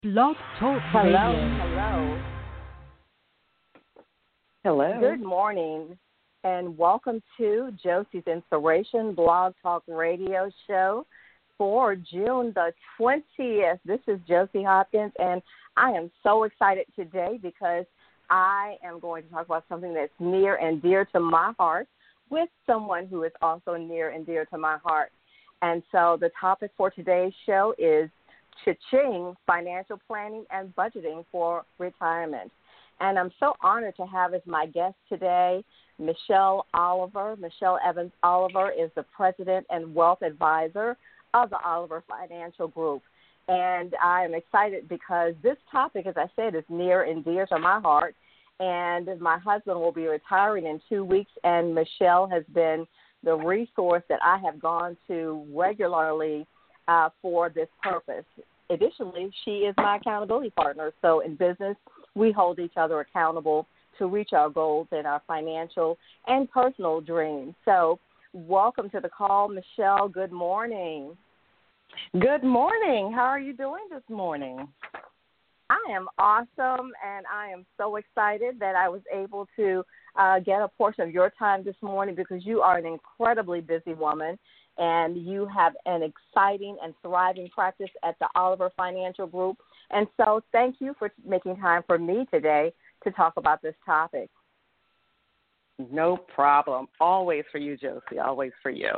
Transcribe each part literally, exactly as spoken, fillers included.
Blog Talk Hello, Radio. hello. Hello. Good morning, and welcome to Josie's Inspiration Blog Talk Radio Show for June the twentieth. This is Josie Hopkins, and I am so excited today because I am going to talk about something that's near and dear to my heart with someone who is also near and dear to my heart. And so the topic for today's show is Cha-ching, financial planning and budgeting for retirement. And I'm so honored to have as my guest today Michelle Oliver. Michelle Evans Oliver is the president and wealth advisor of the Oliver Financial Group. And I am excited because this topic, as I said, is near and dear to my heart. And my husband will be retiring in two weeks, and Michelle has been the resource that I have gone to regularly uh, for this purpose. Additionally, she is my accountability partner. So in business, we hold each other accountable to reach our goals and our financial and personal dreams. So welcome to the call, Michelle. Good morning. Good morning. How are you doing this morning? I am awesome, and I am so excited that I was able to uh, get a portion of your time this morning because you are an incredibly busy woman, and you have an exciting and thriving practice at the Oliver Financial Group. And so thank you for making time for me today to talk about this topic. No problem. Always for you, Josie. Always for you.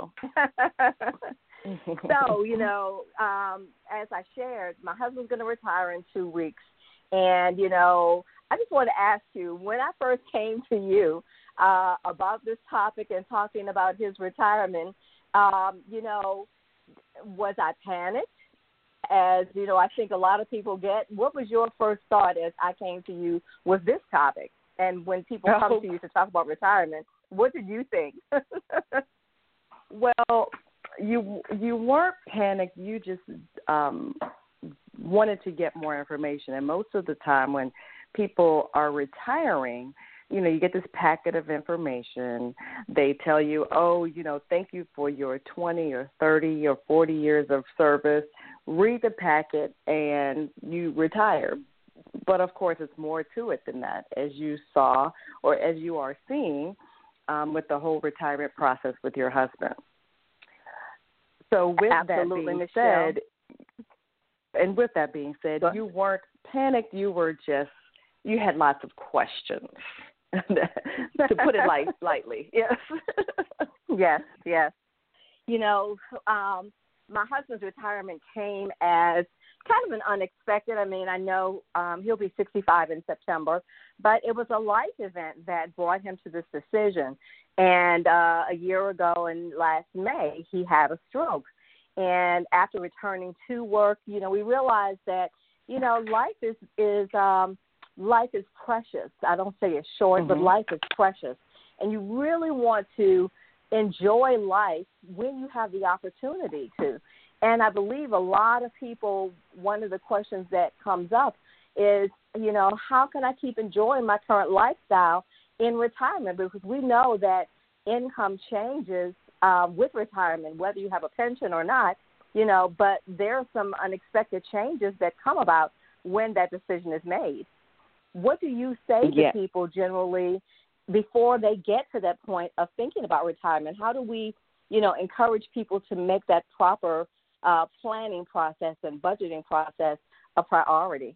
So, you know, um, as I shared, my husband's going to retire in two weeks. And, you know, I just want to ask you, when I first came to you uh, about this topic and talking about his retirement, um, you know, was I panicked? As, you know, I think a lot of people get. What was your first thought as I came to you with this topic? And when people oh. come to you to talk about retirement, what did you think? Well, you you weren't panicked. You just um, wanted to get more information. And most of the time when people are retiring, you know, you get this packet of information. They tell you, oh, you know, thank you for your twenty or thirty or forty years of service. Read the packet and you retire. But, of course, it's more to it than that, as you saw or as you are seeing um, with the whole retirement process with your husband. So with Absolutely, that being Michelle. said, and with that being said, you weren't panicked. You were just, you had lots of questions, to put it light, lightly. Yes. yes, yes. You know, um, my husband's retirement came as kind of an unexpected. I mean, I know um, he'll be sixty-five in September, but it was a life event that brought him to this decision. And uh, a year ago in last May, he had a stroke. And after returning to work, you know, we realized that, you know, life is, is um, life is precious. I don't say it's short, mm-hmm. but life is precious. And you really want to enjoy life when you have the opportunity to. And I believe a lot of people, one of the questions that comes up is, you know, how can I keep enjoying my current lifestyle in retirement? Because we know that income changes uh, with retirement, whether you have a pension or not, you know, but there are some unexpected changes that come about when that decision is made. What do you say yeah. to people generally before they get to that point of thinking about retirement? How do we, you know, encourage people to make that proper uh, planning process and budgeting process a priority?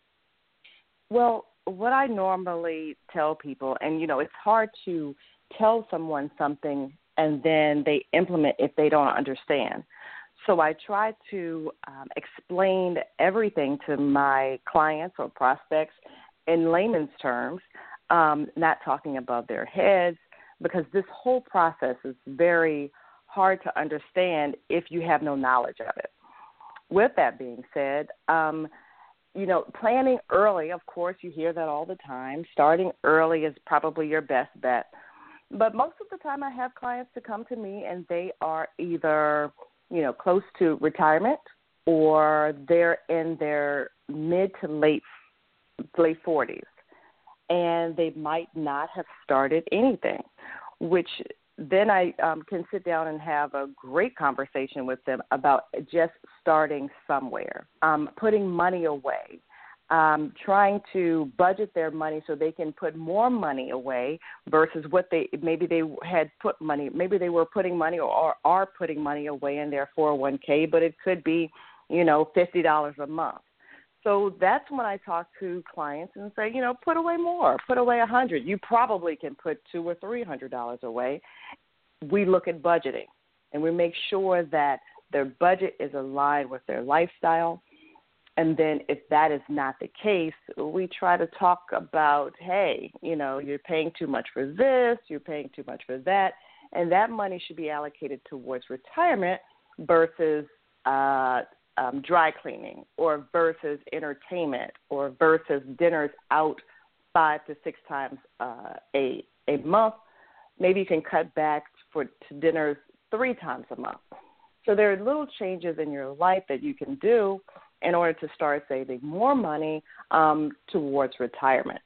Well, what I normally tell people, and, you know, it's hard to tell someone something and then they implement if they don't understand. So I try to um, explain everything to my clients or prospects in layman's terms, um, not talking above their heads, because this whole process is very hard to understand if you have no knowledge of it. With that being said, um, you know, planning early, of course, you hear that all the time. Starting early is probably your best bet. But most of the time I have clients to come to me and they are either, you know, close to retirement or they're in their mid to late late forties, and they might not have started anything, which then I um, can sit down and have a great conversation with them about just starting somewhere, um, putting money away, um, trying to budget their money so they can put more money away versus what they maybe they had put money, maybe they were putting money or are putting money away in their four oh one k, but it could be, you know, fifty dollars a month. So that's when I talk to clients and say, you know, put away more, put away a hundred. You probably can put two or three hundred dollars away. We look at budgeting, and we make sure that their budget is aligned with their lifestyle. And then if that is not the case, we try to talk about, hey, you know, you're paying too much for this, you're paying too much for that, and that money should be allocated towards retirement versus uh, um, dry cleaning or versus entertainment or versus dinners out five to six times uh, a, a month. Maybe you can cut back for to dinners three times a month. So there are little changes in your life that you can do in order to start saving more money um, towards retirement.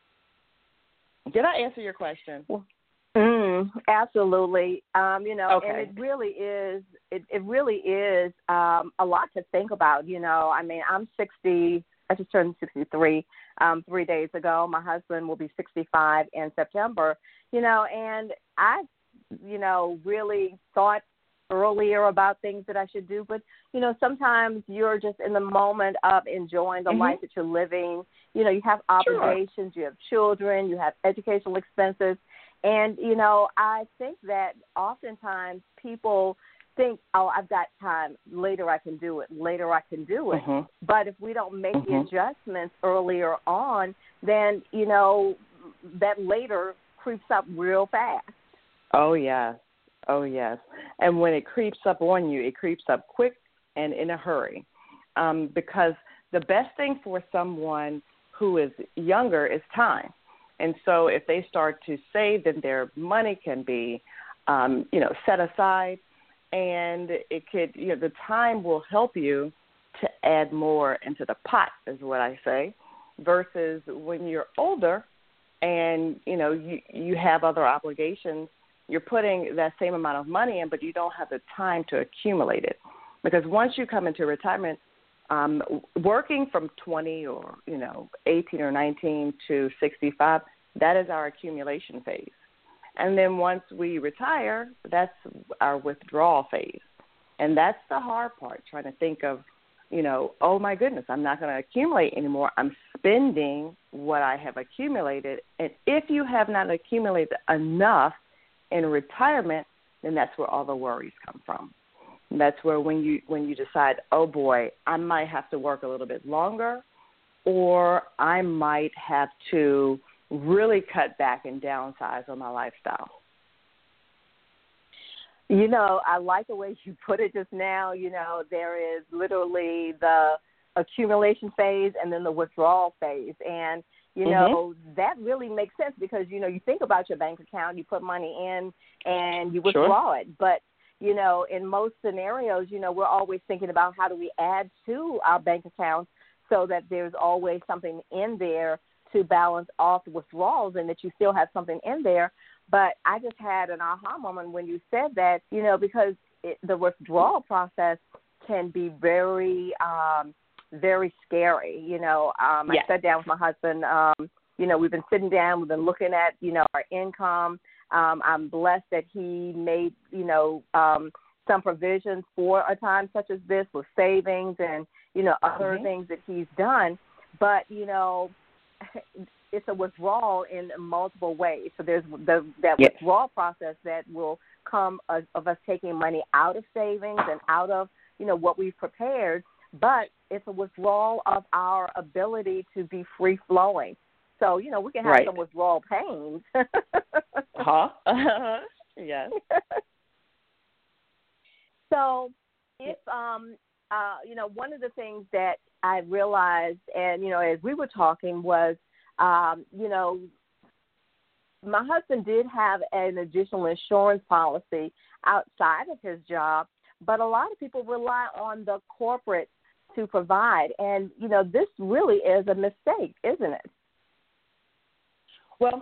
Did I answer your question? Mm, absolutely. Um, you know, okay. and it really is, it, it really is um, a lot to think about. You know, I mean, I'm sixty, I just turned sixty-three um, three days ago. My husband will be sixty-five in September, you know, and I, you know, really thought earlier about things that I should do, but you know, sometimes you're just in the moment of enjoying the mm-hmm. life that you're living. You know, you have obligations, sure. you have children, you have educational expenses, and you know, I think that oftentimes people think, oh, I've got time, later I can do it, later I can do it. Mm-hmm. But if we don't make mm-hmm. the adjustments earlier on, then you know, that later creeps up real fast. Oh yeah. Oh, yes. And when it creeps up on you, it creeps up quick and in a hurry, um, because the best thing for someone who is younger is time. And so if they start to save, then their money can be, um, you know, set aside, and it could, you know, the time will help you to add more into the pot, is what I say, versus when you're older and, you know, you, you have other obligations. You're putting that same amount of money in, but you don't have the time to accumulate it. Because once you come into retirement, um, working from twenty or, you know, eighteen or nineteen to sixty-five, that is our accumulation phase. And then once we retire, that's our withdrawal phase. And that's the hard part, trying to think of, you know, oh, my goodness, I'm not going to accumulate anymore. I'm spending what I have accumulated. And if you have not accumulated enough in retirement, then that's where all the worries come from. And that's where when you when you decide, oh boy, I might have to work a little bit longer, or I might have to really cut back and downsize on my lifestyle. You know, I like the way you put it just now. You know, there is literally the accumulation phase and then the withdrawal phase. And You know, mm-hmm. that really makes sense because, you know, you think about your bank account, you put money in and you withdraw sure. it. But, you know, in most scenarios, you know, we're always thinking about how do we add to our bank accounts so that there's always something in there to balance off the withdrawals and that you still have something in there. But I just had an aha moment when you said that, you know, because it, the withdrawal process can be very um, very scary. You know, um, yes. I sat down with my husband. Um, you know, we've been sitting down. We've been looking at, you know, our income. Um, I'm blessed that he made, you know, um, some provisions for a time such as this with savings and, you know, other mm-hmm. things that he's done. But, you know, it's a withdrawal in multiple ways. So there's the, that yes. withdrawal process that will come of, of us taking money out of savings and out of, you know, what we've prepared. But it's a withdrawal of our ability to be free-flowing. So, you know, we can have right. some withdrawal pains. huh? Uh-huh. Yes. So if, um, uh, you know, one of the things that I realized, and, you know, as we were talking was, um, you know, my husband did have an additional insurance policy outside of his job, but a lot of people rely on the corporate to provide. And, you know, this really is a mistake, isn't it? Well,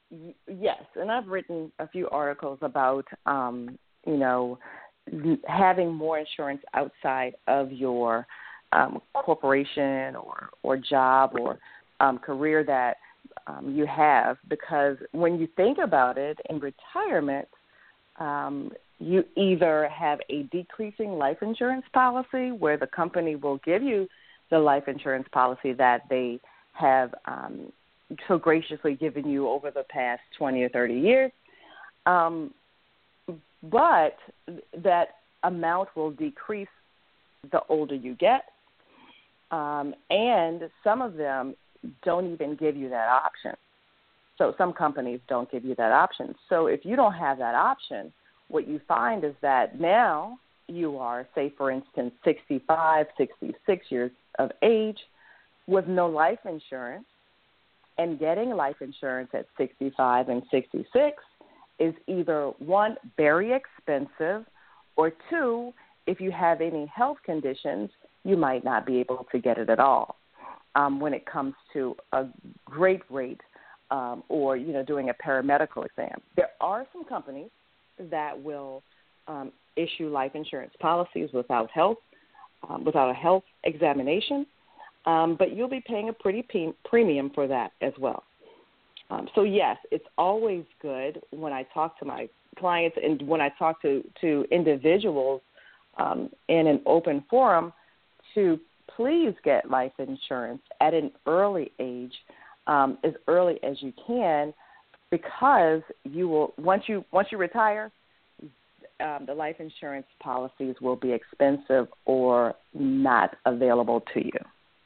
y- yes, and I've written a few articles about, um, you know, having more insurance outside of your um, corporation or, or job or um, career that um, you have, because when you think about it, in retirement, um, you either have a decreasing life insurance policy where the company will give you the life insurance policy that they have um, so graciously given you over the past twenty or thirty years, um, but that amount will decrease the older you get, um, and some of them don't even give you that option. So some companies don't give you that option. So if you don't have that option, what you find is that now you are, say, for instance, sixty-five, sixty-six years of age with no life insurance, and getting life insurance at sixty-five and sixty-six is either, one, very expensive, or two, if you have any health conditions, you might not be able to get it at all um, when it comes to a great rate um, or, you know, doing a paramedical exam. There are some companies that will um, issue life insurance policies without health, um, without a health examination, um, but you'll be paying a pretty pe- premium for that as well. Um, so, yes, it's always good when I talk to my clients and when I talk to, to individuals um, in an open forum to please get life insurance at an early age, um, as early as you can, because you will once you once you retire, um, the life insurance policies will be expensive or not available to you.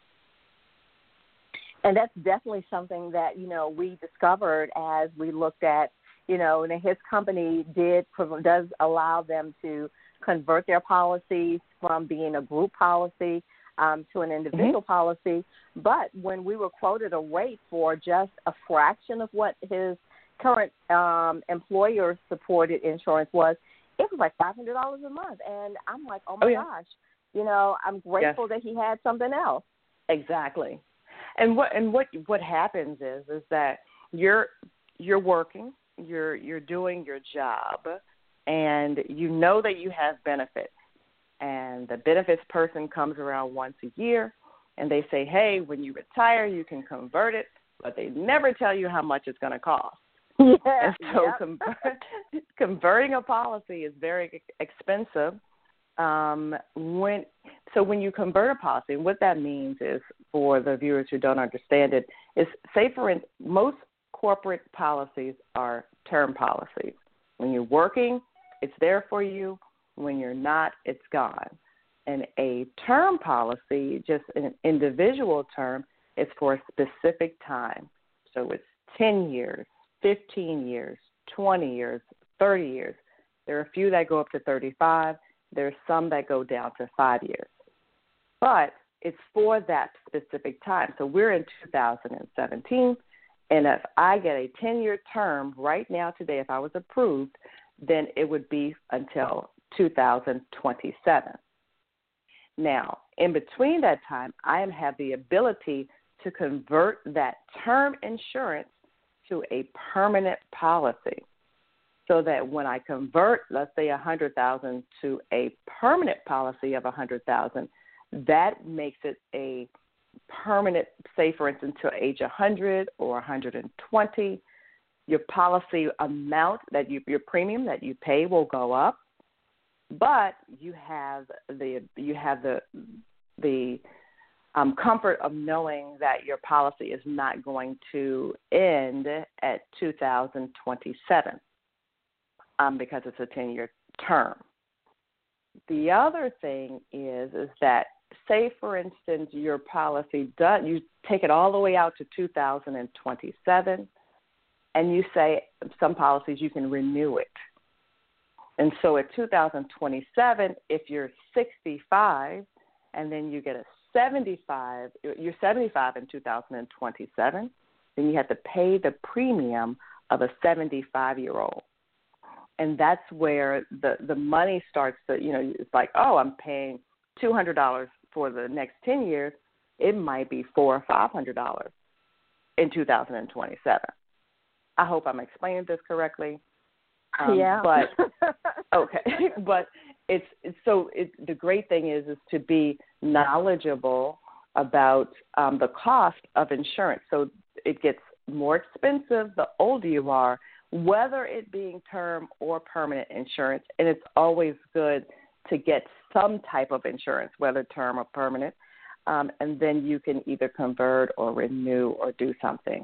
And that's definitely something that, you know, we discovered as we looked at, you know, and his company did does allow them to convert their policies from being a group policy um, to an individual mm-hmm. policy. But when we were quoted a rate for just a fraction of what his current um, employer-supported insurance was, it was like five hundred dollars a month. And I'm like, oh, my oh, yeah. gosh, you know, I'm grateful yes. that he had something else. Exactly. And what and what what happens is is that you're you're working, you're you're doing your job, and you know that you have benefits. And the benefits person comes around once a year, and they say, hey, when you retire, you can convert it, but they never tell you how much it's going to cost. Yeah, and so yep. convert, converting a policy is very expensive. Um, when so when you convert a policy, what that means is, for the viewers who don't understand it, is say for instance, most corporate policies are term policies. When you're working, it's there for you. When you're not, it's gone. And a term policy, just an individual term, is for a specific time. So it's ten years, fifteen years, twenty years, thirty years. There are a few that go up to thirty-five. There's some that go down to five years. But it's for that specific time. So we're in two thousand seventeen, and if I get a ten-year term right now today, if I was approved, then it would be until two thousand twenty-seven. Now, in between that time, I have the ability to convert that term insurance to a permanent policy, so that when I convert, let's say one hundred thousand dollars to a permanent policy of one hundred thousand dollars, that makes it a permanent, say, for instance, to age one hundred or one hundred twenty. Your policy amount, that you, your premium that you pay will go up, but you have the you have the the um, comfort of knowing that your policy is not going to end at two thousand twenty-seven. Um, because it's a ten-year term. The other thing is is that, say, for instance, your policy does, you take it all the way out to two thousand twenty-seven, and you say some policies you can renew it. And so at two thousand twenty-seven, if you're sixty-five and then you get a seventy-five, you're seventy-five in two thousand twenty-seven, then you have to pay the premium of a seventy-five-year-old. And that's where the, the money starts to, you know, it's like, oh, I'm paying two hundred dollars for the next ten years. It might be four hundred dollars or five hundred dollars in two thousand twenty-seven. I hope I'm explaining this correctly. Um, yeah. But okay, but it's, it's so it, the great thing is is to be knowledgeable about um, the cost of insurance. So it gets more expensive the older you are, whether it being term or permanent insurance. And it's always good to get some type of insurance, whether term or permanent, um, and then you can either convert or renew or do something.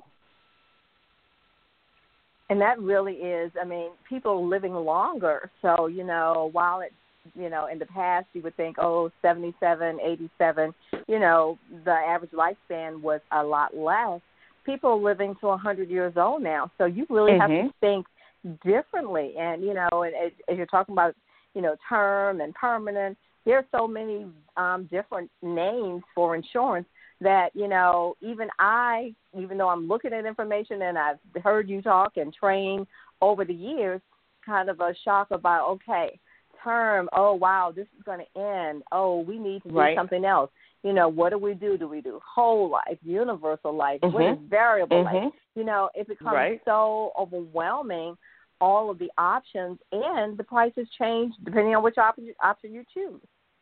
And that really is, I mean, people are living longer. So, you know, while it, you know, in the past you would think, oh, seventy-seven, eighty-seven, you know, the average lifespan was a lot less. People are living to one hundred years old now. So you really Mm-hmm. have to think differently. And, you know, and as, as you're talking about, you know, term and permanent, there are so many um, different names for insurance that, you know, even I, even though I'm looking at information and I've heard you talk and train over the years, kind of a shock about, okay, term, oh, wow, this is going to end. Oh, we need to do Right. something else. You know, what do we do? Do we do whole life, universal life? Mm-hmm. What is variable Mm-hmm. life? You know, it becomes Right. so overwhelming, all of the options, and the prices change depending on which option, option you choose.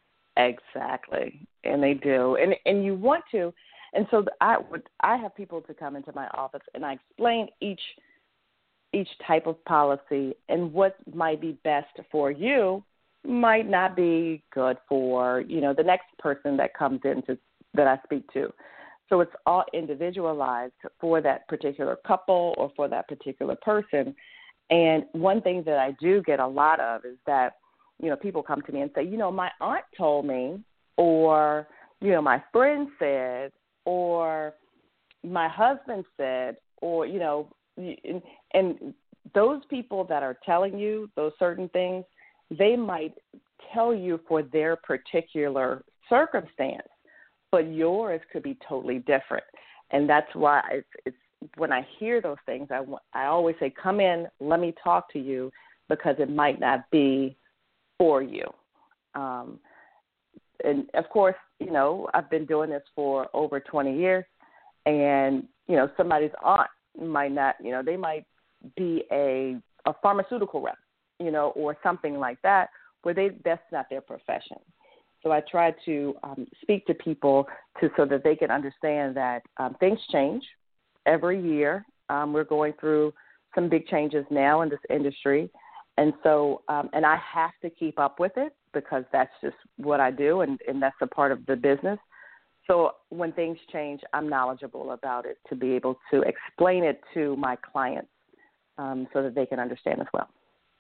Exactly, and they do, and and you want to, and so I would I have people to come into my office, and I explain each each type of policy and what might be best for you might not be good for you know the next person that comes in to that I speak to. So it's all individualized for that particular couple or for that particular person. And one thing that I do get a lot of is that, you know, people come to me and say, you know, my aunt told me, or, you know, my friend said, or my husband said, or, you know, and, and those people that are telling you those certain things, they might tell you for their particular circumstance, but yours could be totally different. And that's why it's, it's when I hear those things, I, I always say, come in, let me talk to you, because it might not be for you. Um, and, of course, you know, I've been doing this for over twenty years, and, you know, somebody's aunt might not, you know, they might be a, a pharmaceutical rep, you know, or something like that, where they that's not their profession. So I try to um, speak to people to so that they can understand that um, things change every year. Um, we're going through some big changes now in this industry. And so, um, and I have to keep up with it because that's just what I do, and, and that's a part of the business. So when things change, I'm knowledgeable about it to be able to explain it to my clients um, so that they can understand as well.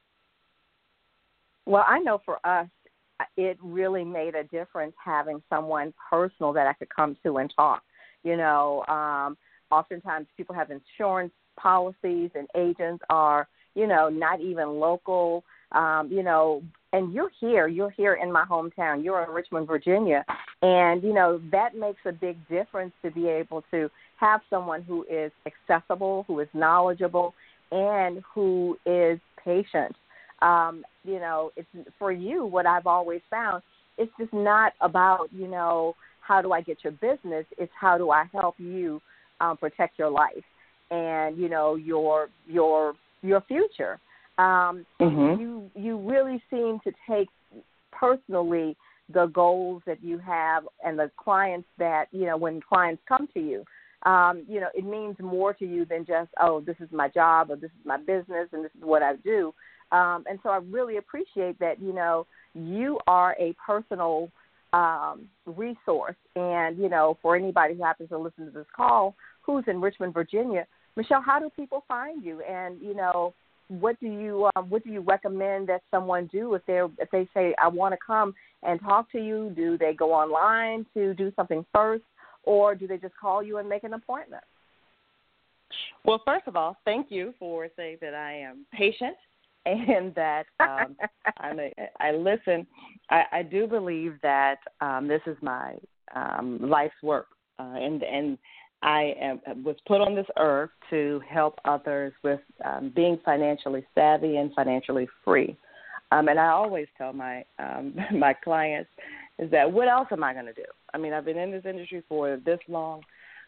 Well, I know for us, it really made a difference having someone personal that I could come to and talk. You know, um, oftentimes people have insurance policies and agents are, you know, not even local, um, you know, and you're here, you're here in my hometown, you're in Richmond, Virginia, and, you know, that makes a big difference to be able to have someone who is accessible, who is knowledgeable, and who is patient. Um, you know, it's for you, what I've always found, it's just not about, you know, how do I get your business? It's how do I help you um, protect your life and, you know, your your your future. Um, Mm-hmm. You you really seem to take personally the goals that you have and the clients that, you know, when clients come to you, um, you know, it means more to you than just, oh, this is my job or this is my business and this is what I do. Um, and so I really appreciate that, you know, you are a personal um, resource. And, you know, for anybody who happens to listen to this call who's in Richmond, Virginia, Michelle, how do people find you? And, you know, what do you um, what do you recommend that someone do if they if they say, I want to come and talk to you? Do they go online to do something first, or do they just call you and make an appointment? Well, first of all, thank you for saying that I am patient and that um, I'm a, I listen. I, I do believe that um, this is my um, life's work, uh, and and I am, was put on this earth to help others with um, being financially savvy and financially free. Um, and I always tell my um, my clients is that what else am I going to do? I mean, I've been in this industry for this long.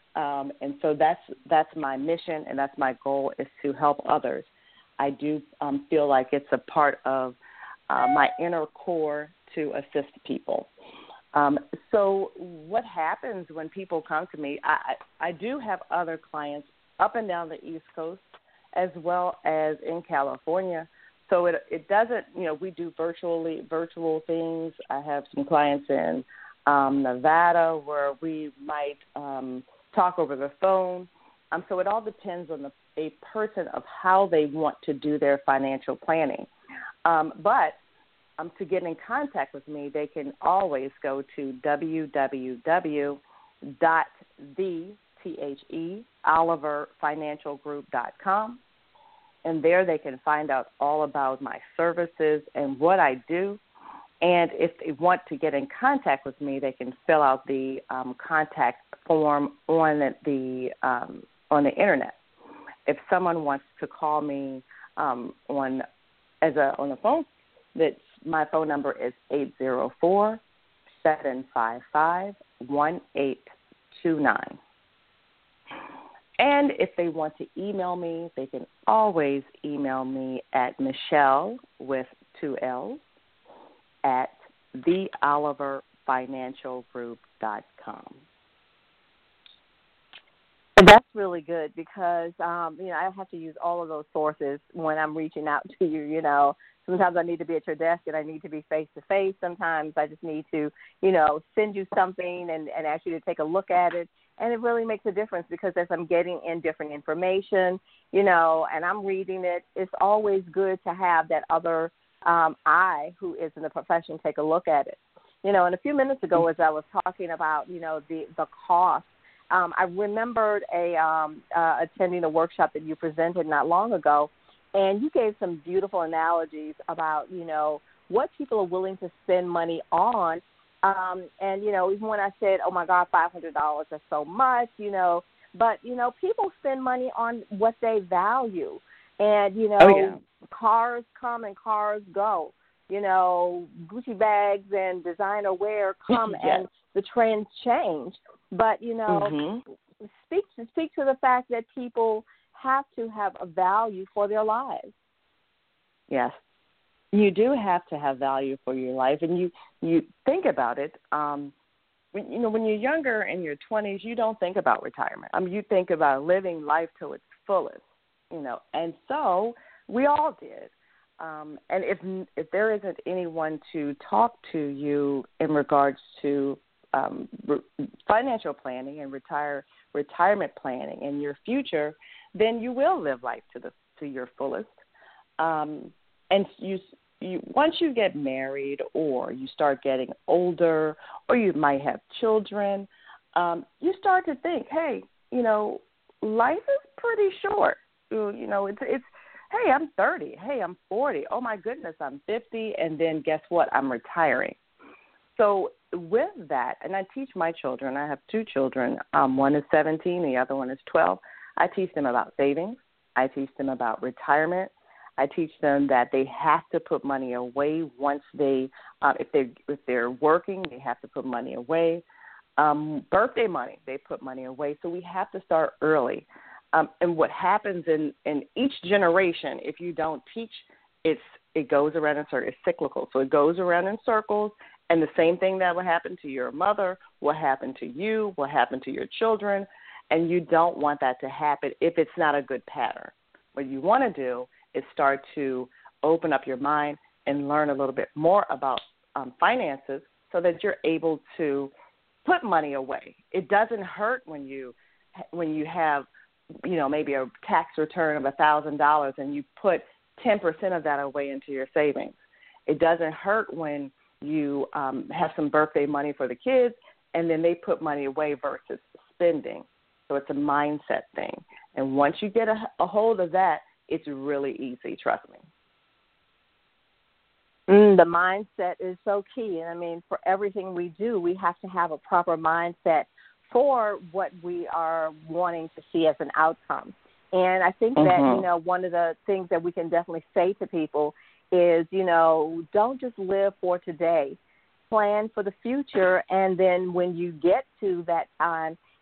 Um, and so that's that's my mission, and that's my goal, is to help others. I do um, feel like it's a part of uh, my inner core to assist people. Um, so what happens when people come to me, I, I do have other clients up and down the East Coast as well as in California. So it it doesn't, you know, we do virtually virtual things. I have some clients in um, Nevada where we might um, talk over the phone. Um, so it all depends on the, a person of how they want to do their financial planning. Um, but um, to get in contact with me, they can always go to w w w dot the Oliver Financial Group dot com. And there they can find out all about my services and what I do. And if they want to get in contact with me, they can fill out the um, contact form on the um, on the internet. If someone wants to call me um, on as a on the phone, that's my phone number is eight zero four, seven five five, one eight two nine. And if they want to email me, they can always email me at Michelle with two L's at the Oliver Financial Group dot com. That's really good because, um, you know, I have to use all of those sources when I'm reaching out to you, you know. Sometimes I need to be at your desk and I need to be face-to-face. Sometimes I just need to, you know, send you something and, and ask you to take a look at it. And it really makes a difference because as I'm getting in different information, you know, and I'm reading it, it's always good to have that other um, eye who is in the profession take a look at it. You know, and a few minutes ago as I was talking about, you know, the, the cost, um, I remembered a um, uh, attending a workshop that you presented not long ago, and you gave some beautiful analogies about, you know, what people are willing to spend money on. Um, and, you know, even when I said, oh, my God, five hundred dollars is so much, you know, but, you know, people spend money on what they value. And, you know, oh, yeah. cars come and cars go. You know, Gucci bags and designer wear come yes. and the trends change. But, you know, mm-hmm. speak, to, speak to the fact that people have to have a value for their lives. Yes. You do have to have value for your life, and you, you think about it. Um, when, you know, when you're younger in your twenties, you don't think about retirement. I mean, you think about living life to its fullest, you know, and so we all did. Um, and if if there isn't anyone to talk to you in regards to um, re- financial planning and retire retirement planning in your future, then you will live life to the to your fullest. Um, And you, you, once you get married or you start getting older or you might have children, um, you start to think, hey, you know, life is pretty short. You know, it's, it's, hey, I'm thirty. Hey, I'm forty. Oh, my goodness, I'm fifty. And then guess what? I'm retiring. So with that, and I teach my children, I have two children. Um, one is seventeen, the other one is twelve. I teach them about savings. I teach them about retirement. I teach them that they have to put money away once they, uh, if they if they're working, they have to put money away. Um, birthday money, they put money away. So we have to start early. Um, and what happens in, in each generation, if you don't teach, it's it goes around in circles. It's cyclical. So it goes around in circles. And the same thing that will happen to your mother will happen to you, will happen to your children. And you don't want that to happen if it's not a good pattern. What you want to do is start to open up your mind and learn a little bit more about um, finances so that you're able to put money away. It doesn't hurt when you when you have, you know, maybe a tax return of one thousand dollars and you put ten percent of that away into your savings. It doesn't hurt when you um, have some birthday money for the kids and then they put money away versus spending. So it's a mindset thing. And once you get a, a hold of that, it's really easy, trust me. Mm, the mindset is so key. And, I mean, for everything we do, we have to have a proper mindset for what we are wanting to see as an outcome. And I think mm-hmm. that, you know, one of the things that we can definitely say to people is, you know, don't just live for today. Plan for the future, and then when you get to that time,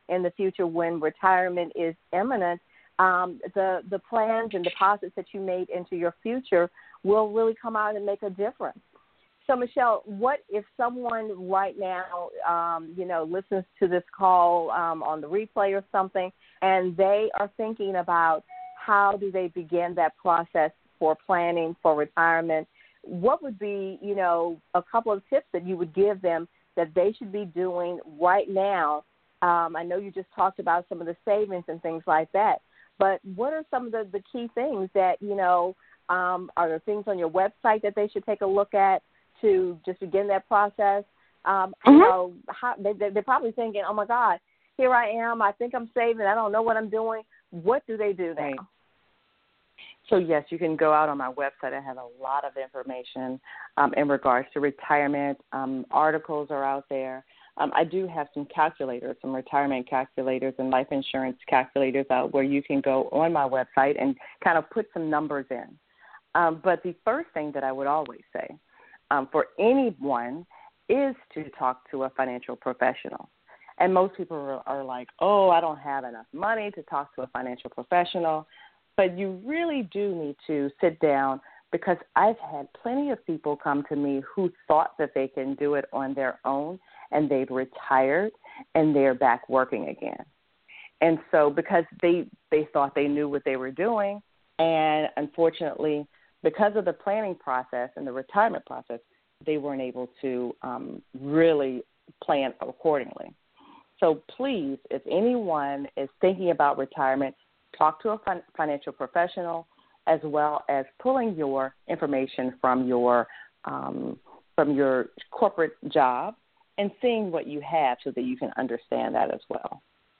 in the future when retirement is imminent, um, the, the plans and deposits that you made into your future will really come out and make a difference. So, Michelle, what if someone right now, um, you know, listens to this call um, on the replay or something, and they are thinking about how do they begin that process for planning for retirement? What would be, you know, a couple of tips that you would give them that they should be doing right now? Um, I know you just talked about some of the savings and things like that, but what are some of the, the key things that, you know, um, are there things on your website that they should take a look at to just begin that process? Um, mm-hmm. You know, how, they, they're probably thinking, oh, my God, here I am. I think I'm saving. I don't know what I'm doing. What do they do now? Right. So, yes, you can go out on my website. I have a lot of information um, in regards to retirement. Um, articles are out there. Um, I do have some calculators, some retirement calculators and life insurance calculators out where you can go on my website and kind of put some numbers in. Um, but the first thing that I would always say um, for anyone is to talk to a financial professional. And most people are, are like, oh, I don't have enough money to talk to a financial professional. But you really do need to sit down, because I've had plenty of people come to me who thought that they can do it on their own, and they've retired and they're back working again. And so because they, they thought they knew what they were doing, and unfortunately, because of the planning process and the retirement process, they weren't able to um, really plan accordingly. So please, if anyone is thinking about retirement, talk to a fin- financial professional, as well as pulling your information from your um, from your corporate job and seeing what you have so that you can understand that as well.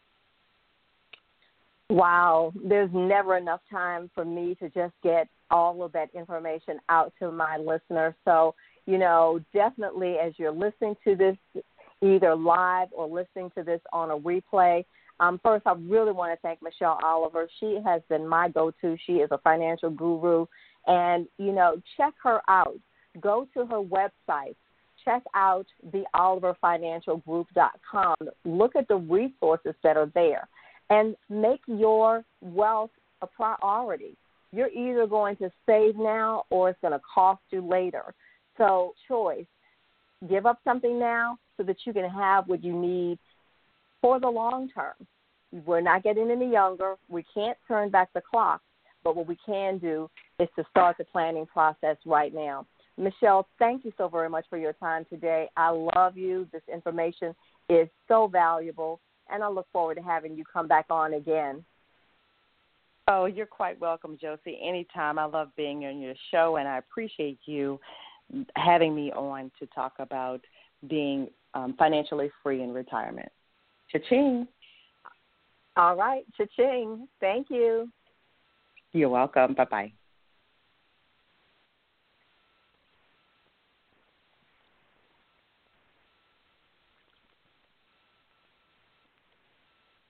Wow, there's never enough time for me to just get all of that information out to my listeners. So, you know, definitely as you're listening to this, either live or listening to this on a replay, um, first I really want to thank Michelle Oliver. She has been my go-to. She is a financial guru. And, you know, check her out. Go to her website. Check out the oliver financial group dot com. Look at the resources that are there. And make your wealth a priority. You're either going to save now or it's going to cost you later. So choice. Give up something now so that you can have what you need for the long term. We're not getting any younger. We can't turn back the clock. But what we can do is to start the planning process right now. Michelle, thank you so very much for your time today. I love you. This information is so valuable. And I look forward to having you come back on again. Oh, you're quite welcome, Josie. Anytime. I love being on your show, and I appreciate you having me on to talk about being um, financially free in retirement. Cha-ching. All right. Cha-ching. Thank you. You're welcome. Bye-bye.